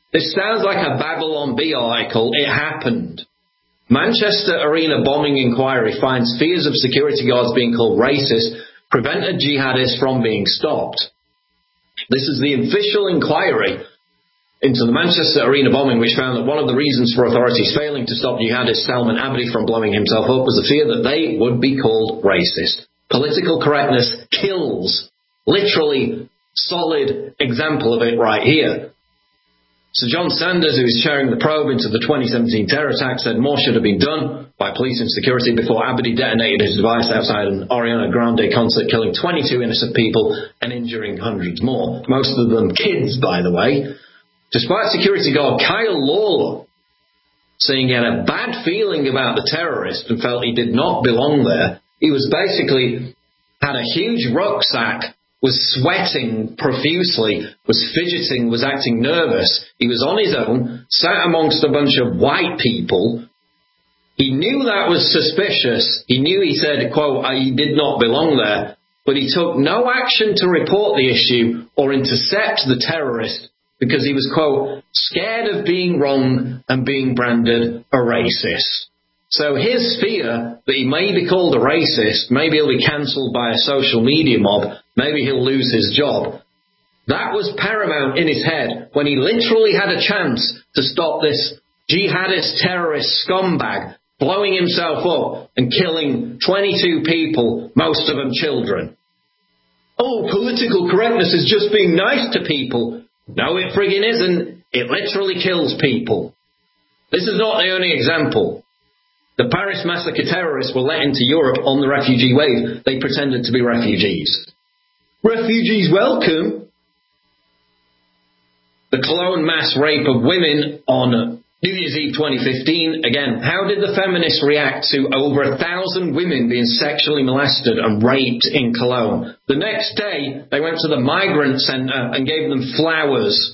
This sounds like a Babylon Bee article. It happened. Manchester Arena bombing inquiry finds fears of security guards being called racist prevented jihadists from being stopped. This is the official inquiry into the Manchester Arena bombing, which found that one of the reasons for authorities failing to stop jihadist Salman Abedi from blowing himself up was the fear that they would be called racist. Political correctness kills. Literally, solid example of it right here. Sir John Sanders, who is chairing the probe into the 2017 terror attack, said more should have been done by police and security before Abedi detonated his device outside an Ariana Grande concert, killing 22 innocent people and injuring hundreds more. Most of them kids, by the way. Despite security guard Kyle Lawler saying he had a bad feeling about the terrorist and felt he did not belong there, he was basically had a huge rucksack, was sweating profusely, was fidgeting, was acting nervous. He was on his own, sat amongst a bunch of white people. He knew that was suspicious. He knew, he said, quote, he did not belong there, but he took no action to report the issue or intercept the terrorist because he was, quote, scared of being wrong and being branded a racist. So his fear that he may be called a racist, maybe he'll be cancelled by a social media mob, maybe he'll lose his job, that was paramount in his head when he literally had a chance to stop this jihadist terrorist scumbag blowing himself up and killing 22 people, most of them children. Oh, political correctness is just being nice to people. No, it friggin' isn't. It literally kills people. This is not the only example. The Paris massacre terrorists were let into Europe on the refugee wave. They pretended to be refugees. Refugees welcome. The Cologne mass rape of women on New Year's Eve 2015. Again, how did the feminists react to over 1,000 women being sexually molested and raped in Cologne? The next day, they went to the migrant centre and gave them flowers.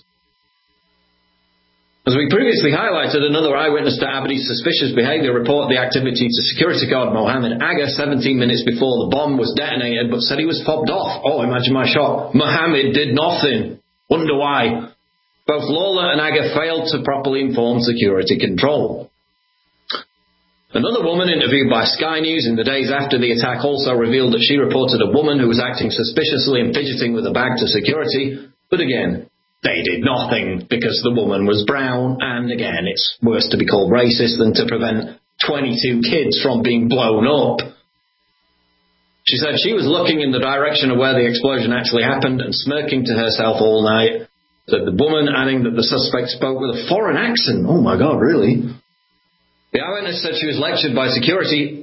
As we previously highlighted, another eyewitness to Abedi's suspicious behaviour reported the activity to security guard Mohammed Agha 17 minutes before the bomb was detonated, but said he was fobbed off. Oh, imagine my shock. Mohammed did nothing. Wonder why. Both Lawler and Agha failed to properly inform security control. Another woman interviewed by Sky News in the days after the attack also revealed that she reported a woman who was acting suspiciously and fidgeting with a bag to security, but again, they did nothing because the woman was brown, and again, it's worse to be called racist than to prevent 22 kids from being blown up. She said she was looking in the direction of where the explosion actually happened and smirking to herself all night. Said the woman, adding that the suspect spoke with a foreign accent. Oh my God, really? The eyewitness said she was lectured by security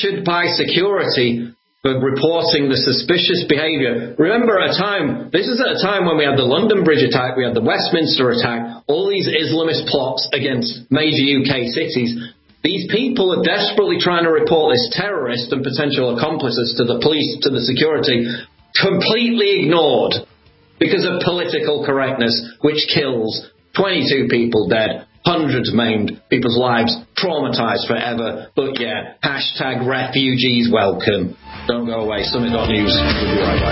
for reporting the suspicious behaviour. Remember this is at a time when we had the London Bridge attack, we had the Westminster attack, all these Islamist plots against major UK cities. These people are desperately trying to report this terrorist and potential accomplices to the police, to the security, completely ignored because of political correctness, which kills 22 people dead, hundreds maimed, people's lives traumatised forever. But yeah, hashtag refugees welcome. Don't go away. Summit.news. We'll be right back.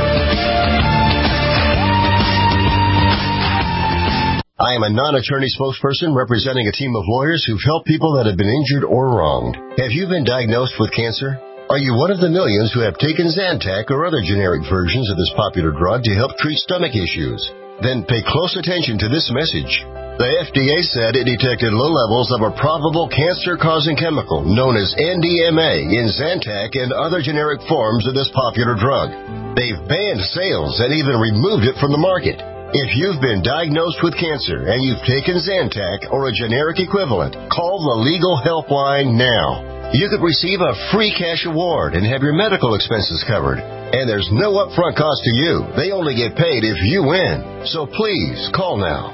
I am a non-attorney spokesperson representing a team of lawyers who've helped people that have been injured or wronged. Have you been diagnosed with cancer? Are you one of the millions who have taken Zantac or other generic versions of this popular drug to help treat stomach issues? Then pay close attention to this message. The FDA said it detected low levels of a probable cancer-causing chemical known as NDMA in Zantac and other generic forms of this popular drug. They've banned sales and even removed it from the market. If you've been diagnosed with cancer and you've taken Zantac or a generic equivalent, call the Legal Helpline now. You could receive a free cash award and have your medical expenses covered. And there's no upfront cost to you. They only get paid if you win. So please, call now.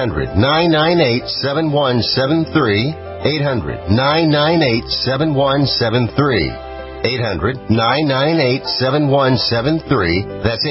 800-998-7173. 800-998-7173. 800-998-7173. That's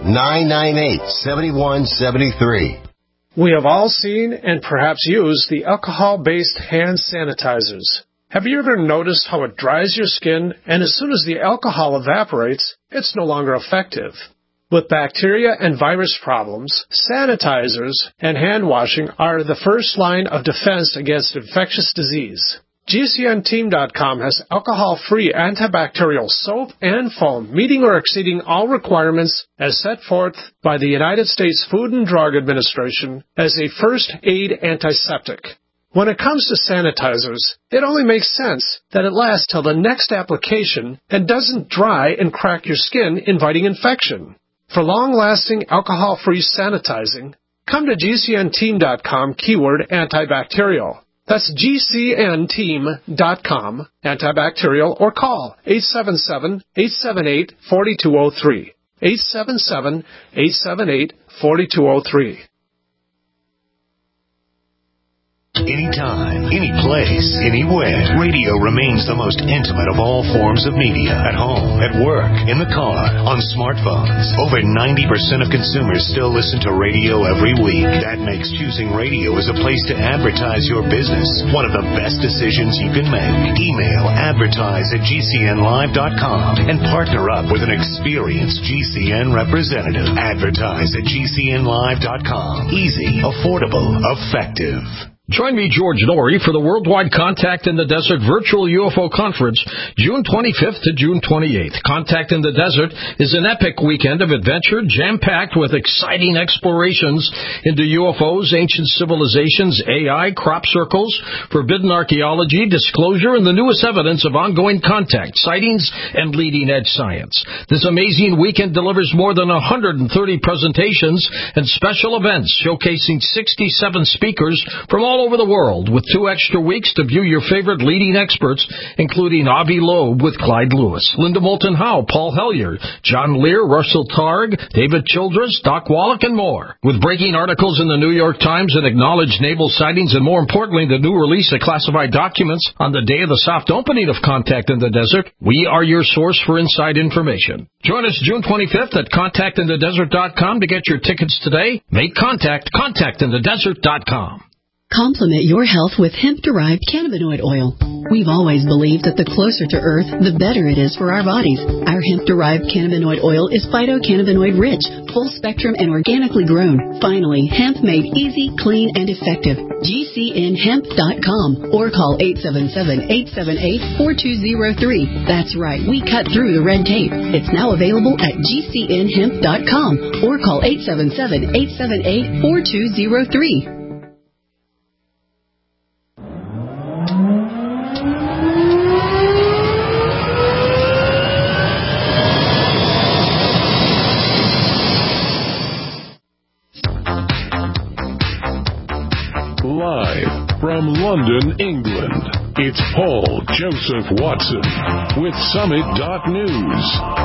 800-998-7173. We have all seen and perhaps used the alcohol-based hand sanitizers. Have you ever noticed how it dries your skin, and as soon as the alcohol evaporates, it's no longer effective? With bacteria and virus problems, sanitizers and hand washing are the first line of defense against infectious disease. GCNteam.com has alcohol-free antibacterial soap and foam, meeting or exceeding all requirements as set forth by the United States Food and Drug Administration as a first aid antiseptic. When it comes to sanitizers, it only makes sense that it lasts till the next application and doesn't dry and crack your skin, inviting infection. For long-lasting alcohol-free sanitizing, come to GCNteam.com keyword antibacterial. That's GCNteam.com, antibacterial, or call 877-878-4203. 877-878-4203. Anytime, any place, anywhere. Radio remains the most intimate of all forms of media. At home, at work, in the car, on smartphones. Over 90% of consumers still listen to radio every week. That makes choosing radio as a place to advertise your business one of the best decisions you can make. Email advertise@gcnlive.com and partner up with an experienced GCN representative. Advertise at gcnlive.com. Easy, affordable, effective. Join me, George Norrie, for the Worldwide Contact in the Desert Virtual UFO Conference, June 25th to June 28th. Contact in the Desert is an epic weekend of adventure, jam-packed with exciting explorations into UFOs, ancient civilizations, AI, crop circles, forbidden archaeology, disclosure, and the newest evidence of ongoing contact, sightings, and leading-edge science. This amazing weekend delivers more than 130 presentations and special events showcasing 67 speakers from all over the world, with 2 extra weeks to view your favorite leading experts, including Avi Loeb with Clyde Lewis, Linda Moulton Howe, Paul Hellyer, John Lear, Russell Targ, David Childress, Doc Wallach, and more. With breaking articles in the New York Times and acknowledged naval sightings, and more importantly, the new release of classified documents on the day of the soft opening of Contact in the Desert, we are your source for inside information. Join us June 25th at contactinthedesert.com to get your tickets today. Make contact, contactinthedesert.com. Complement your health with hemp-derived cannabinoid oil. We've always believed that the closer to Earth, the better it is for our bodies. Our hemp-derived cannabinoid oil is phytocannabinoid-rich, full-spectrum, and organically grown. Finally, hemp made easy, clean, and effective. GCNhemp.com or call 877-878-4203. That's right, we cut through the red tape. It's now available at GCNhemp.com or call 877-878-4203. Live from London, England, it's Paul Joseph Watson with Summit.News.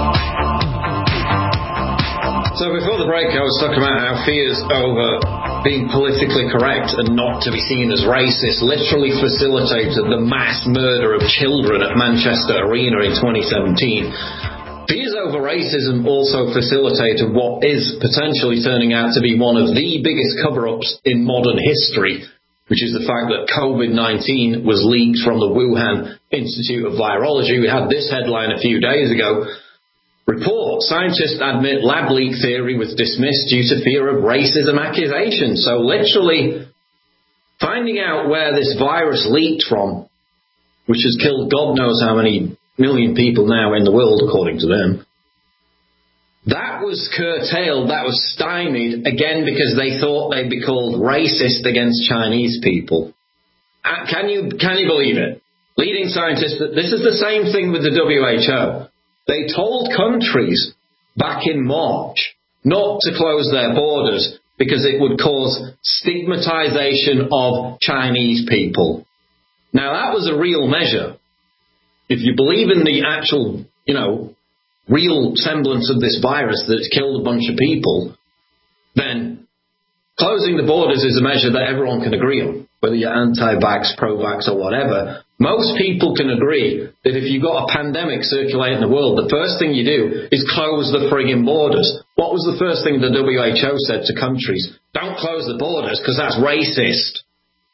So before the break, I was talking about how fears over being politically correct and not to be seen as racist literally facilitated the mass murder of children at Manchester Arena in 2017. Fears over racism also facilitated what is potentially turning out to be one of the biggest cover-ups in modern history, which is the fact that COVID-19 was leaked from the Wuhan Institute of Virology. We had this headline a few days ago. Report, scientists admit lab leak theory was dismissed due to fear of racism accusations. So literally finding out where this virus leaked from, which has killed God knows how many million people now in the world, according to them, that was curtailed, that was stymied, again because they thought they'd be called racist against Chinese people. Can you believe it? Leading scientists, this is the same thing with the WHO. They told countries back in March not to close their borders because it would cause stigmatization of Chinese people. Now, that was a real measure. If you believe in the actual, real semblance of this virus that's killed a bunch of people, then closing the borders is a measure that everyone can agree on, whether you're anti-vax, pro-vax, or whatever. Most people can agree that if you've got a pandemic circulating in the world, the first thing you do is close the frigging borders. What was the first thing the WHO said to countries? Don't close the borders because that's racist.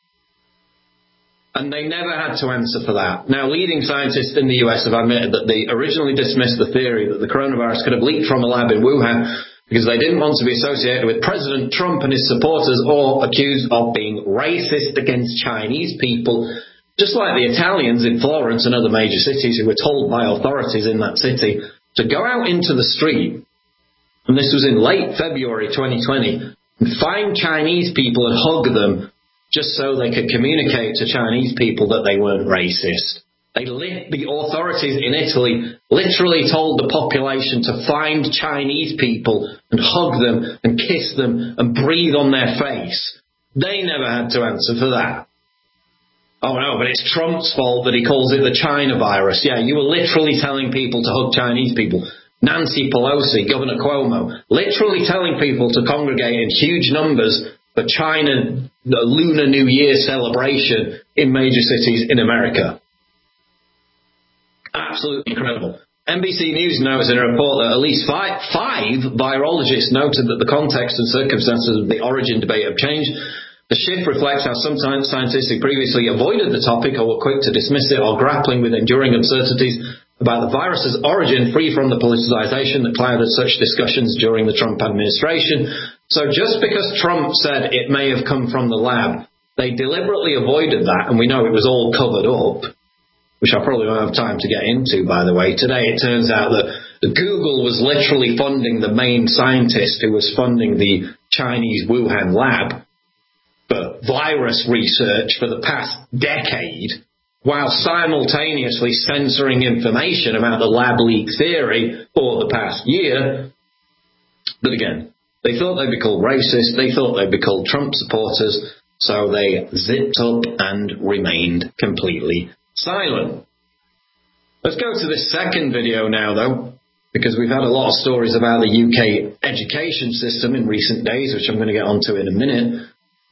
And they never had to answer for that. Now, leading scientists in the US have admitted that they originally dismissed the theory that the coronavirus could have leaked from a lab in Wuhan because they didn't want to be associated with President Trump and his supporters or accused of being racist against Chinese people, just like the Italians in Florence and other major cities who were told by authorities in that city to go out into the street, and this was in late February 2020, and find Chinese people and hug them just so they could communicate to Chinese people that they weren't racist. The authorities in Italy literally told the population to find Chinese people and hug them and kiss them and breathe on their face. They never had to answer for that. Oh no, but it's Trump's fault that he calls it the China virus. Yeah, you were literally telling people to hug Chinese people. Nancy Pelosi, Governor Cuomo, literally telling people to congregate in huge numbers for China, the Lunar New Year celebration in major cities in America. Absolutely incredible. NBC News notes in a report that at least five virologists noted that the context and circumstances of the origin debate have changed. The shift reflects how some scientists who previously avoided the topic or were quick to dismiss it or grappling with enduring uncertainties about the virus's origin, free from the politicization that clouded such discussions during the Trump administration. So just because Trump said it may have come from the lab, they deliberately avoided that, and we know it was all covered up, which I probably won't have time to get into, by the way. Today it turns out that Google was literally funding the main scientist who was funding the Chinese Wuhan lab for virus research for the past decade, while simultaneously censoring information about the lab leak theory for the past year. But again, they thought they'd be called racist, they thought they'd be called Trump supporters, so they zipped up and remained completely silent. Let's go to this second video now, though, because we've had a lot of stories about the UK education system in recent days, which I'm going to get onto in a minute.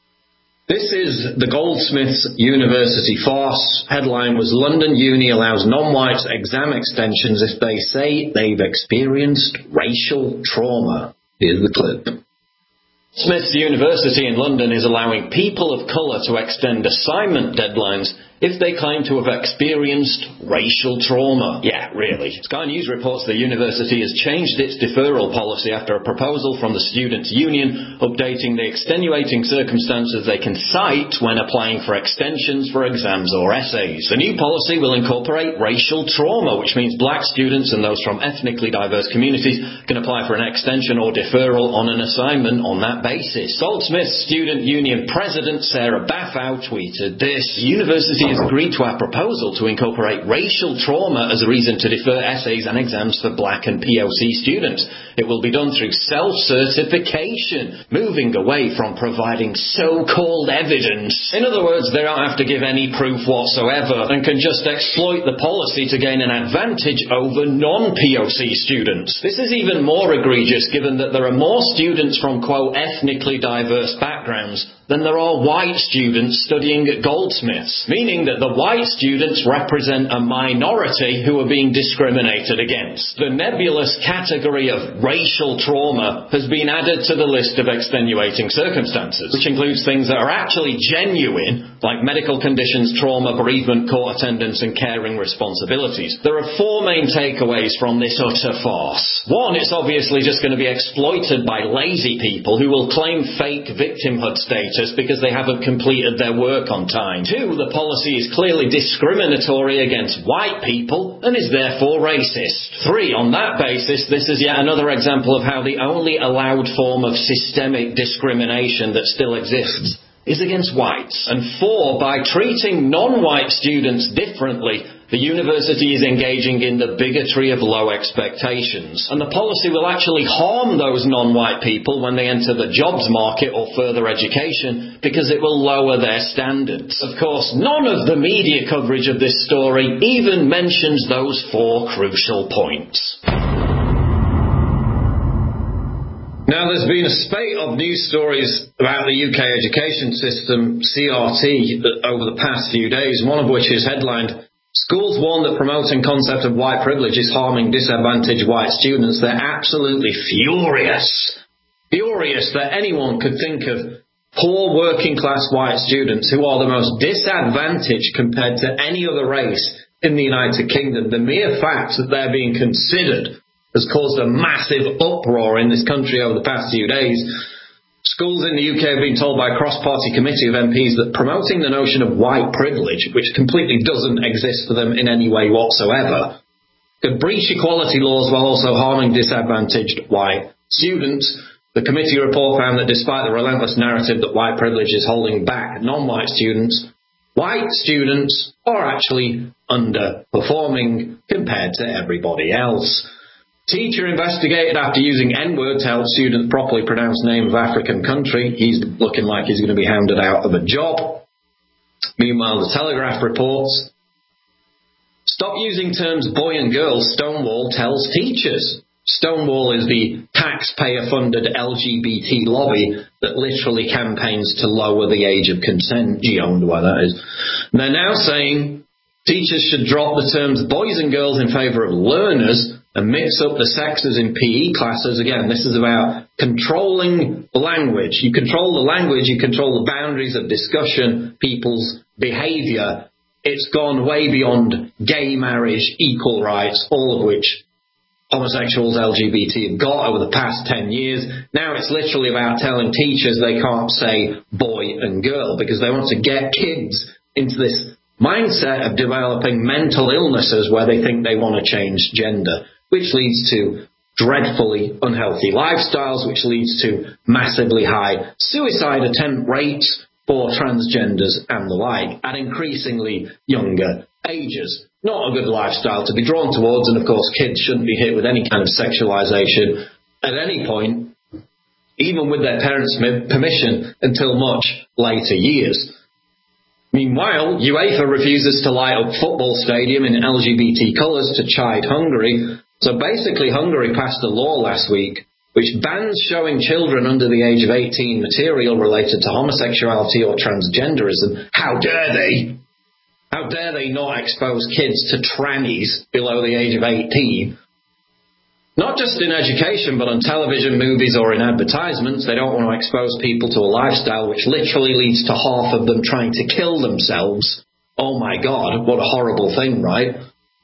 This is the Goldsmiths University farce. Headline was, London Uni allows non-whites exam extensions if they say they've experienced racial trauma. Here's the clip. Goldsmiths University in London is allowing people of colour to extend assignment deadlines if they claim to have experienced racial trauma. Yeah, really. Sky News reports the university has changed its deferral policy after a proposal from the Students' Union updating the extenuating circumstances they can cite when applying for extensions for exams or essays. The new policy will incorporate racial trauma, which means black students and those from ethnically diverse communities can apply for an extension or deferral on an assignment on that basis. Goldsmiths Student Union President Sarah Baffow tweeted this: University has agreed to our proposal to incorporate racial trauma as a reason to defer essays and exams for black and POC students. It will be done through self-certification, moving away from providing so-called evidence. In other words, they don't have to give any proof whatsoever and can just exploit the policy to gain an advantage over non-POC students. This is even more egregious given that there are more students from, quote, ethnically diverse backgrounds than there are white students studying at Goldsmiths, meaning that the white students represent a minority who are being discriminated against. The nebulous category of racial trauma has been added to the list of extenuating circumstances, which includes things that are actually genuine, like medical conditions, trauma, bereavement, court attendance, and caring responsibilities. There are four main takeaways from this utter farce. One, it's obviously just going to be exploited by lazy people who will claim fake victimhood status because they haven't completed their work on time. Two, the policy is clearly discriminatory against white people and is therefore racist. Three, on that basis, this is yet another example of how the only allowed form of systemic discrimination that still exists is against whites. And four, by treating non-white students differently, the university is engaging in the bigotry of low expectations. And the policy will actually harm those non-white people when they enter the jobs market or further education because it will lower their standards. Of course, none of the media coverage of this story even mentions those four crucial points. Now, there's been a spate of news stories about the UK education system, CRT, over the past few days, one of which is headlined, Schools warn that promoting concept of white privilege is harming disadvantaged white students. They're absolutely furious. Furious that anyone could think of poor working class white students who are the most disadvantaged compared to any other race in the United Kingdom. The mere fact that they're being considered has caused a massive uproar in this country over the past few days. Schools in the UK have been told by a cross-party committee of MPs that promoting the notion of white privilege, which completely doesn't exist for them in any way whatsoever, could breach equality laws while also harming disadvantaged white students. The committee report found that despite the relentless narrative that white privilege is holding back non-white students, white students are actually underperforming compared to everybody else. Teacher investigated after using N-word to help students properly pronounce name of African country. He's looking like he's going to be hounded out of a job. Meanwhile, the Telegraph reports, stop using terms boy and girl, Stonewall tells teachers. Stonewall is the taxpayer-funded LGBT lobby that literally campaigns to lower the age of consent. Gee, I wonder why that is. And they're now saying teachers should drop the terms boys and girls in favour of learners and mix up the sexes in PE classes. Again, this is about controlling the language. You control the language, you control the boundaries of discussion, people's behaviour. It's gone way beyond gay marriage, equal rights, all of which homosexuals, LGBT have got over the past 10 years. Now it's literally about telling teachers they can't say boy and girl because they want to get kids into this mindset of developing mental illnesses where they think they want to change gender, which leads to dreadfully unhealthy lifestyles, which leads to massively high suicide attempt rates for transgenders and the like at increasingly younger ages. Not a good lifestyle to be drawn towards, and of course kids shouldn't be hit with any kind of sexualization at any point, even with their parents' permission, until much later years. Meanwhile, UEFA refuses to light up football stadium in LGBT colours to chide Hungary. So basically Hungary passed a law last week which bans showing children under the age of 18 material related to homosexuality or transgenderism. How dare they? How dare they not expose kids to trannies below the age of 18? Not just in education, but on television, movies, or in advertisements. They don't want to expose people to a lifestyle which literally leads to half of them trying to kill themselves. Oh my God, what a horrible thing, right?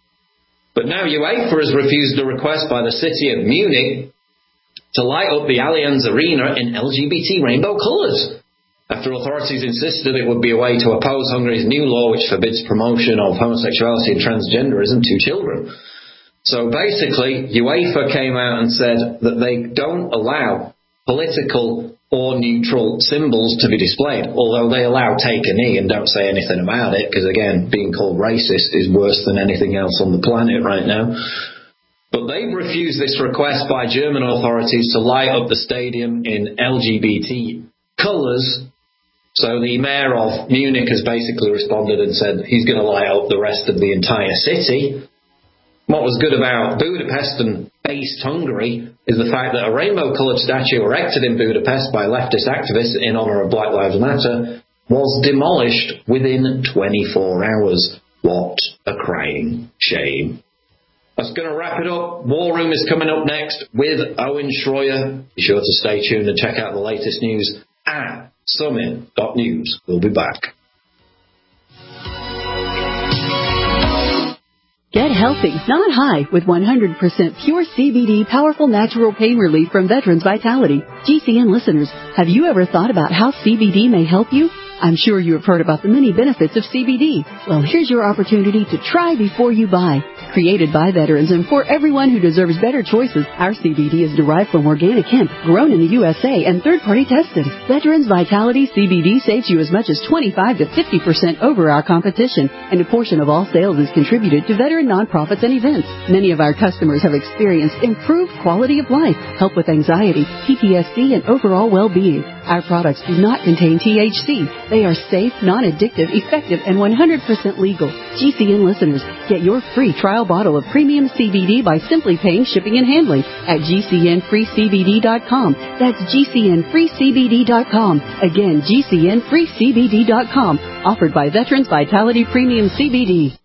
But now UEFA has refused a request by the city of Munich to light up the Allianz Arena in LGBT rainbow colours, after authorities insisted it would be a way to oppose Hungary's new law which forbids promotion of homosexuality and transgenderism to children. So basically, UEFA came out and said that they don't allow political or neutral symbols to be displayed, although they allow take a knee and don't say anything about it, because again, being called racist is worse than anything else on the planet right now. But they've refused this request by German authorities to light up the stadium in LGBT colours. So the mayor of Munich has basically responded and said he's going to light up the rest of the entire city. What was good about Budapest and based Hungary is the fact that a rainbow-coloured statue erected in Budapest by leftist activists in honour of Black Lives Matter was demolished within 24 hours. What a crying shame. That's going to wrap it up. War Room is coming up next with Owen Schroyer. Be sure to stay tuned and check out the latest news at summit.news. We'll be back. Get healthy, not high, with 100% pure CBD powerful natural pain relief from Veterans Vitality. GCN listeners, have you ever thought about how CBD may help you? I'm sure you have heard about the many benefits of CBD. Well, here's your opportunity to try before you buy. Created by veterans and for everyone who deserves better choices, our CBD is derived from organic hemp, grown in the USA, and third-party tested. Veterans Vitality CBD saves you as much as 25 to 50% over our competition, and a portion of all sales is contributed to veteran nonprofits and events. Many of our customers have experienced improved quality of life, help with anxiety, PTSD, and overall well-being. Our products do not contain THC. They are safe, non-addictive, effective, and 100% legal. GCN listeners, get your free trial bottle of premium CBD by simply paying shipping and handling at GCNFreeCBD.com. That's GCNFreeCBD.com. Again, GCNFreeCBD.com. Offered by Veterans Vitality Premium CBD.